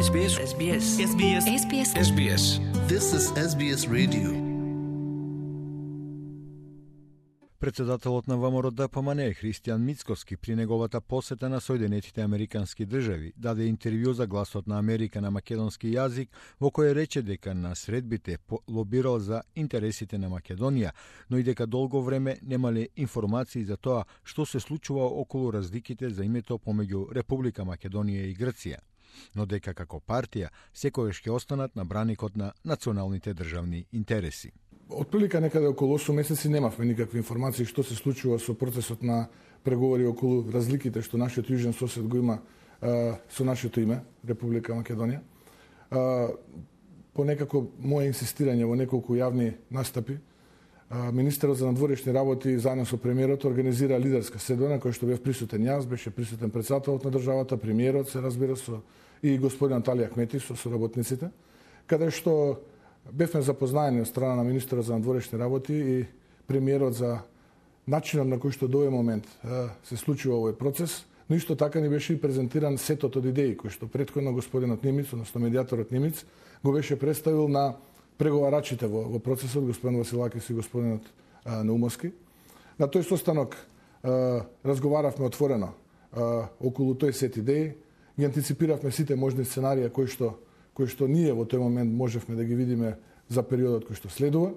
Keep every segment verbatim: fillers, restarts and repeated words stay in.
Ес Би Ес. Ес Би Ес. Ес Би Ес. Ес Би Ес. Ес Би Ес. This is Ес Би Ес Radio. Председателот на ВМРО Д П М Н Христијан Мицкоски при неговата посета на Соединетите Американски држави даде интервју за Гласот на Америка на македонски јазик, во кој рече дека на средбите лобирал за интересите на Македонија, но и дека долго време немале информации за тоа што се случува околу разликите за името помеѓу Република Македонија и Грција, но дека како партија секогаш ќе останат на браникот на националните државни интереси. Отприлика некаде околу осум месеци немавме никакви информации што се случува со процесот на преговори околу разликите што нашиот јужен сосед го има а, со нашето име, Република Македонија. А, по некако мое инсистирање во неколку јавни настапи, а, министерот за надворешни работи заедно со премиерот организира лидерска седба на која што бев присутен јас, беше присутен претседателот на државата, премиерот се разбира со и господин Анталија Ахмети со соработниците, каде што бевме запознаени од страна на министерот за надворешни работи и премиерот за начинот на кој што до овој момент се случува овој процес, но исто така ни беше и презентиран сетот од идеи кој што претходно господинот Нимиц, односно медијаторот Нимиц, го беше представил на преговарачите во, во процесот, господин Василакис и господинот а, Наумовски. На тој состанок а, разговаравме отворено а, околу тој сет идеи, ги антиципиравме сите можни сценарија кои што кои што ние во тој момент можевме да ги видиме за периодот кој што следува.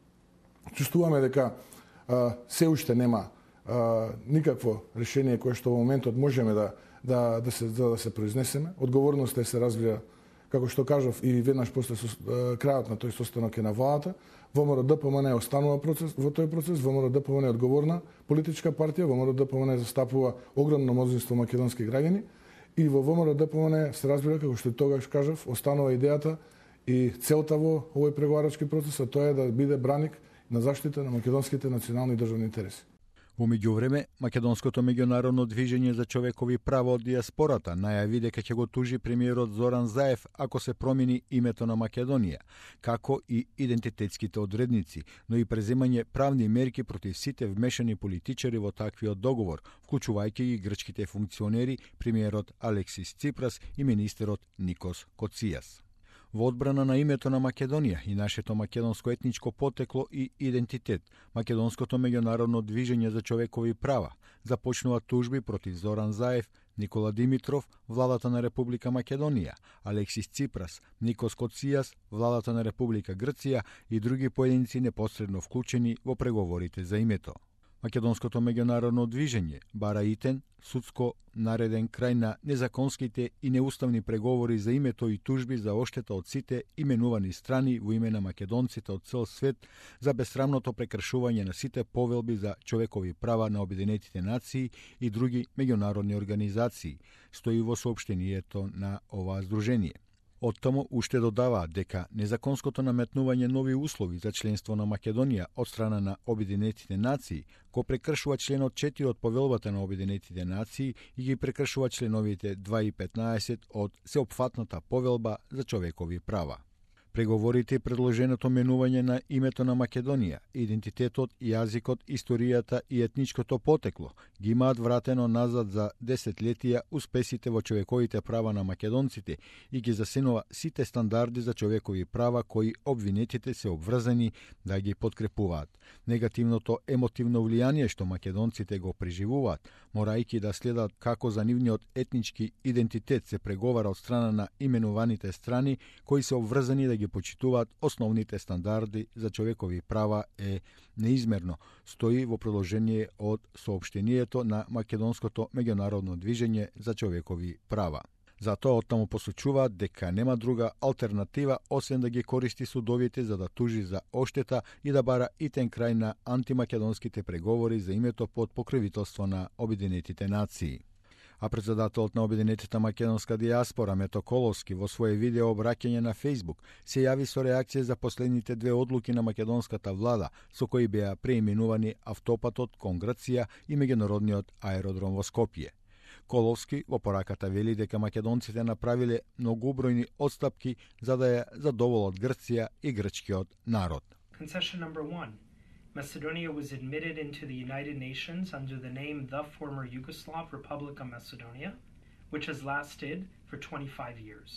Чувствуваме дека а, се уште нема а, никакво решение кое што во моментот можеме да да да се да, да се произнесеме. Одговорноста се развија, како што кажав, и веднаш после со, а, крајот на тој состанок е на владата. ВМРО Д П М Н останува процес во тој процес. ВМРО Д П М Н е одговорна политичка партија. ВМРО Д П М Н застапува огромно мнозинство македонски граѓани. И во ВМРО Д П М Н се разбира, како што тогаш кажав, останува идејата и целта во овој преговарачки процес, а тоа е да биде браник на заштита на македонските национални и државни интереси. Во меѓувреме, Македонското меѓународно движење за човекови права од диаспората најави дека ќе го тужи премиерот Зоран Заев ако се промени името на Македонија, како и идентитетските одредници, но и преземање правни мерки против сите вмешани политичари во таквиот договор, вклучувајќи и грчките функционери, премиерот Алексис Ципрас и министерот Никос Коцијас. Во одбрана на името на Македонија и нашето македонско етничко потекло и идентитет, Македонското меѓународно движење за човекови права започнува тужби против Зоран Заев, Никола Димитров, владата на Република Македонија, Алексис Ципрас, Никос Коцијас, владата на Република Грција и други поединци непосредно вклучени во преговорите за името. Македонското меѓународно движење бара итен, судско нареден крај на незаконските и неуставни преговори за името и тужби за оштета од сите именувани страни во име на македонците од цел свет за бесрамното прекршување на сите повелби за човекови права на Обединетите нации и други меѓународни организации, стои во соопштението на оваа здружение. Оттаму уште додаваат дека незаконското наметнување нови услови за членство на Македонија од страна на Обединетите нации го прекршува членот четири од повелбата на Обединетите нации и ги прекршува членовите два и петнаесет од Сеопфатната повелба за човекови права. Преговорите и предложеното менување на името на Македонија, идентитетот, јазикот, историјата и етничкото потекло ги имаат вратено назад за десетлетија успесите во човековите права на македонците и ги засенува сите стандарди за човекови права кои обвинетите се обврзани да ги подкрепуваат. Негативното емотивно влијание што македонците го преживуваат, морајќи да следат како за нивниот етнички идентитет се преговара од страна на именуваните страни кои се обврзани да ги почитуваат основните стандарди за човекови права е неизмерно, стои во продолжение од соопштението на Македонското меѓународно движење за човекови права. Затоа оттаму посочуваат дека нема друга алтернатива освен да ги користи судовите за да тужи за оштета и да бара итен крај на антимакедонските преговори за името под покровителство на Обединетите нации. А председателот на Обединетата македонска диаспора Мето Коловски во свое видео обраќање на Facebook се јави со реакција за последните две одлуки на македонската влада со кои беа преименувани автопатот кон Грција и меѓународниот аеродром во Скопје. Коловски во пораката вели дека македонците направиле многобројни отстапки за да ја задоволат Грција и грчкиот народ. Concession number one. Macedonia was admitted into the United Nations under the name the former Yugoslav Republic of Macedonia, which has lasted for twenty-five years.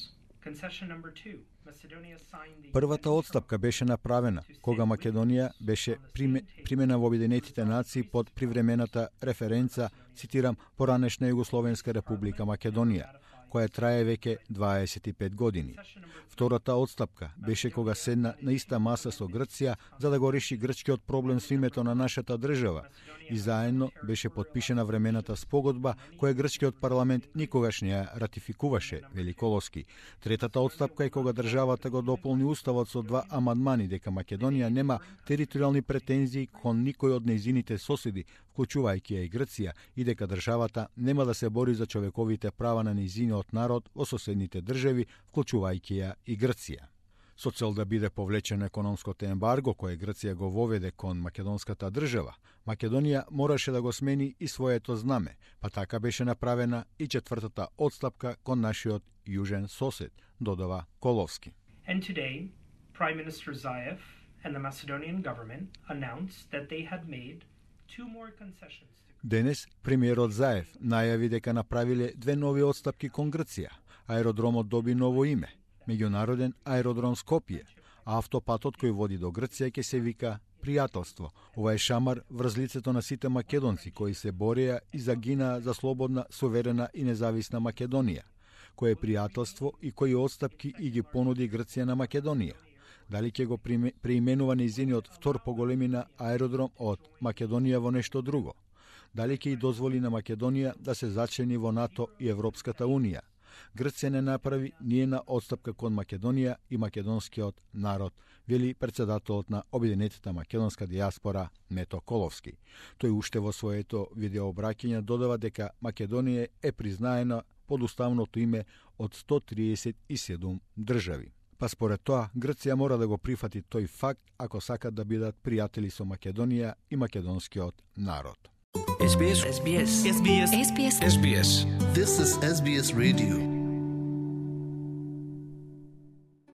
Concession number two. Macedonia signed the Првата отстапка беше направена кога Македонија беше примена во Обединетите нации под привремената референца, цитирам, поранешна Југословенска република Македонија, која трае веќе дваесет и пет години. Втората отстапка беше кога седна на иста маса со Грција за да го реши грчкиот проблем со името на нашата држава и заедно беше подпишена времената спогодба која грчкиот парламент никогаш не ја ратификуваше, вели Коловски. Третата отстапка е кога државата го дополни уставот со два амандмани дека Македонија нема територијални претензии кон никој од нејзините соседи, вклучувајќи ја и Грција, и дека државата нема да се бори за човековите права на нејзиниот народ во соседните држави, вклучувајќи ја и Грција. Со цел да биде повлечено економското ембарго кое Грција го воведе кон македонската држава, Македонија мораше да го смени и своето знаме, па така беше направена и четвртата отстапка кон нашиот јужен сосед, додава Коловски. And today, Prime Minister Zaev and the Macedonian government announced that they had made two more concessions. Денес премиерот Заев најави дека направиле две нови отстапки кон Грција. Аеродромот доби ново име – Меѓународен аеродром Скопје, а автопатот кој води до Грција ќе се вика Пријателство. Ова е шамар врз лицето на сите македонци кои се бореа и загинаа за слободна, суверена и независна Македонија, кој е пријателство и кои отстапки и ги понуди Грција на Македонија. Дали ќе го преименува нејзиниот втор по големина аеродром од Македонија во нешто друго? Дали ќе и дозволи на Македонија да се зачлени во НАТО и Европската Унија? Грција не направи ниена отстапка кон Македонија и македонскиот народ, вели председателот на Обединетата македонска дијаспора Мето Коловски. Тој уште во своето видеообраќање додава дека Македонија е признаена под уставното име од сто триесет и седум држави. Па според тоа, Грција мора да го прифати тој факт ако сакат да бидат пријатели со Македонија и македонскиот народ. S B S. S B S. S B S. This is S B S Radio.